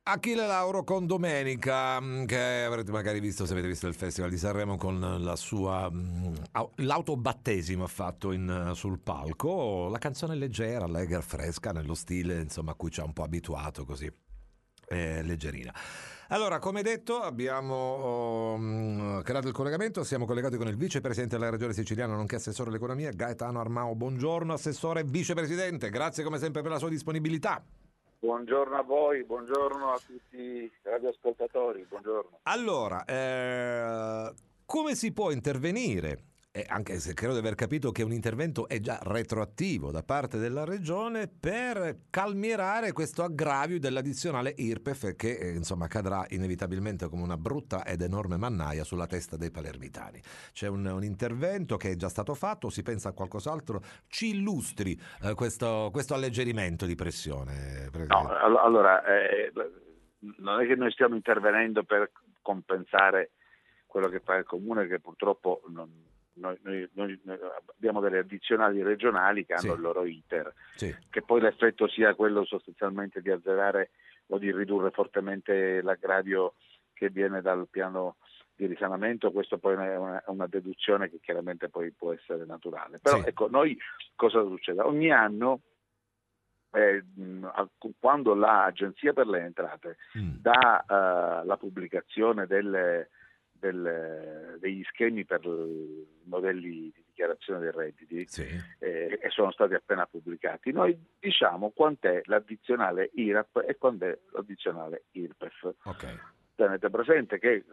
Achille Lauro con Domenica, che avrete magari visto se avete visto il Festival di Sanremo con la sua l'autobattesimo ha fatto sul palco, la canzone leggera, allegra, fresca, nello stile insomma a cui ci ha un po' abituato, così leggerina. Allora, come detto, abbiamo creato il collegamento, siamo collegati con il vicepresidente della Regione Siciliana, nonché assessore all'economia, Gaetano Armao. Buongiorno assessore e vicepresidente, grazie come sempre per la sua disponibilità. Buongiorno a voi, buongiorno a tutti i radioascoltatori, buongiorno. Allora, come si può intervenire? Anche se credo di aver capito che un intervento è già retroattivo da parte della Regione per calmierare questo aggravio dell'addizionale IRPEF che insomma cadrà inevitabilmente come una brutta ed enorme mannaia sulla testa dei palermitani. C'è un intervento che è già stato fatto, si pensa a qualcos'altro? Ci illustri questo alleggerimento di pressione, No, Presidente. allora, non è che noi stiamo intervenendo per compensare quello che fa il Comune, che purtroppo noi abbiamo delle addizionali regionali che hanno il loro iter, che poi l'effetto sia quello sostanzialmente di azzerare o di ridurre fortemente l'aggravio che viene dal piano di risanamento. Questo poi è una deduzione che chiaramente poi può essere naturale. Però ecco, noi cosa succede? Ogni anno quando l'Agenzia per le Entrate dà la pubblicazione degli schemi per i modelli di dichiarazione dei redditi, e sono stati appena pubblicati, noi diciamo quant'è l'addizionale IRAP e quant'è l'addizionale IRPEF. Tenete presente che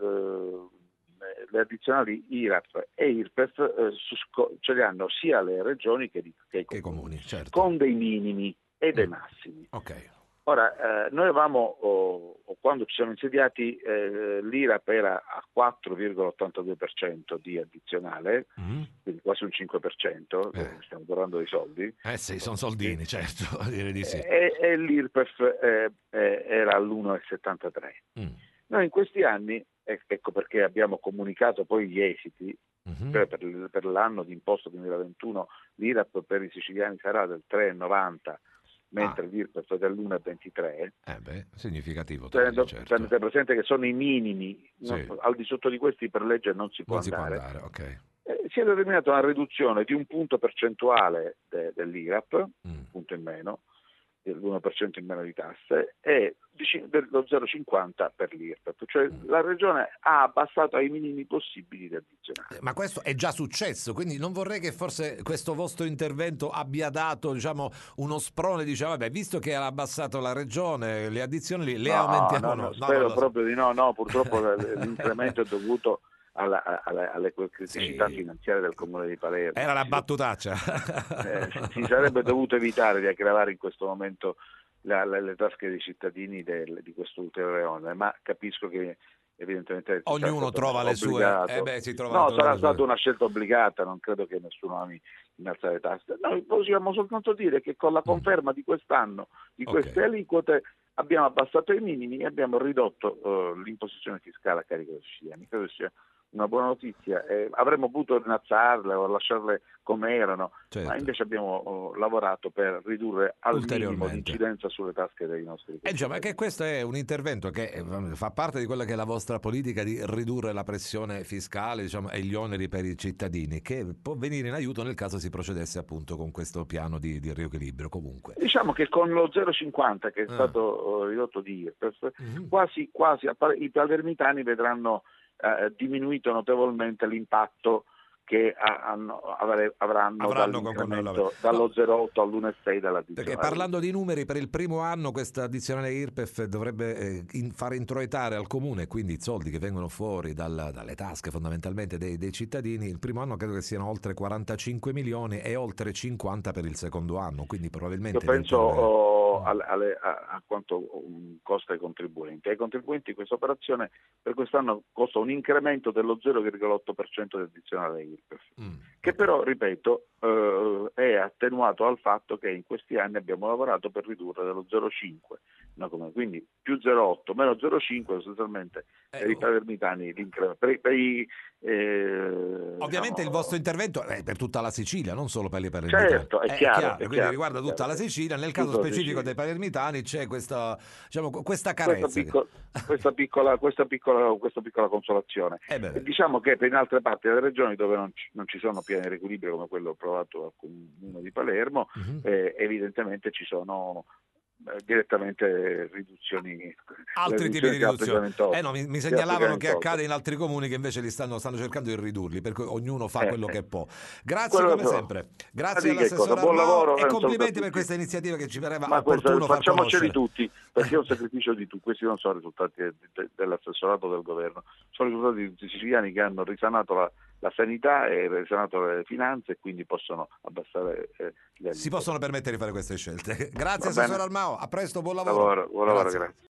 le addizionali IRAP e IRPEF ce le hanno sia le regioni che i comuni, certo, con dei minimi e dei massimi. Ora, noi avevamo, quando ci siamo insediati, l'IRAP era a 4,82% di addizionale, quindi quasi un 5%, stiamo parlando di soldi. Sì, sono soldini, certo, direi di sì. E l'IRPEF era all'1,73%. Noi in questi anni, ecco perché abbiamo comunicato poi gli esiti, per l'anno di imposta 2021 l'IRAP per i siciliani sarà del 3,90%, mentre l'IRPEF è dell'1,23%. Significativo. Tenete presente che sono i minimi, al di sotto di questi per legge non si può andare. Si è determinata una riduzione di un punto percentuale dell'IRAP, un punto in meno, dell'1% in meno di tasse, e dello 0,50 per l'IRPEF, cioè la Regione ha abbassato ai minimi possibili di addizionale. Ma questo è già successo, quindi non vorrei che forse questo vostro intervento abbia dato, diciamo, uno sprone, diciamo, vabbè, visto che ha abbassato la Regione, le addizioni le aumentiamo. No, spero proprio di no, purtroppo l'incremento è dovuto alle criticità finanziarie del Comune di Palermo. Era la battutaccia. Si sarebbe dovuto evitare di aggravare in questo momento le tasche dei cittadini di questo ulteriore onere, ma capisco che evidentemente ognuno trova le sue. Sarà stata una scelta obbligata, non credo che nessuno ami innalzare le tasse. Noi possiamo soltanto dire che con la conferma di quest'anno di queste aliquote abbiamo abbassato i minimi e abbiamo ridotto l'imposizione fiscale a carico dei siciliani. Credo sia una buona notizia. Avremmo potuto innalzarle o lasciarle come erano, ma invece abbiamo lavorato per ridurre al minimo l'incidenza sulle tasche dei nostri ma che questo è un intervento che fa parte di quella che è la vostra politica di ridurre la pressione fiscale, diciamo, e gli oneri per i cittadini, che può venire in aiuto nel caso si procedesse appunto con questo piano di riequilibrio. Comunque diciamo che con lo 0,50 che è stato ridotto di IRPEF, quasi i palermitani vedranno diminuito notevolmente l'impatto che avranno dall'incremento dallo 0,8 all'1,6 dell'addizionale. Perché parlando di numeri, per il primo anno questa addizionale IRPEF dovrebbe far introitare al comune, quindi i soldi che vengono fuori dalle tasche fondamentalmente dei cittadini, il primo anno credo che siano oltre 45 milioni e oltre 50 per il secondo anno, quindi probabilmente io penso a quanto costa ai contribuenti. Ai contribuenti questa operazione per quest'anno costa un incremento dello 0,8% di addizionale IRPEF. Che però, ripeto, è attenuato dal fatto che in questi anni abbiamo lavorato per ridurre dello 0,5, quindi più 0,8 meno 0,5 sostanzialmente per i palermitani l'incremento. Ovviamente il vostro intervento è per tutta la Sicilia, non solo per i palermitani. Certo, è chiaro. Quindi riguarda tutta la Sicilia, nel caso specifico ecco, dei palermitani c'è questa, diciamo, questa carezza. Questa piccola consolazione. Diciamo che in altre parti delle regioni dove non ci sono piani di riequilibrio come quello provato al Comune di Palermo, evidentemente ci sono direttamente riduzioni, altri tipi di riduzioni. No, mi segnalavano che accade in altri comuni che invece li stanno cercando di ridurli, per cui ognuno fa quello che può. Grazie come sempre, grazie all'assessore Armao e complimenti per questa iniziativa che ci pareva opportuno far conoscere. Facciamoceli tutti, perché è un sacrificio di tutti. Questi non sono risultati dell'assessorato del governo, sono risultati di tutti i siciliani che hanno risanato la sanità e risanato le finanze, e quindi possono abbassare si possono permettere di fare queste scelte. Grazie assessore Armao, a presto, buon lavoro. Buon lavoro, grazie.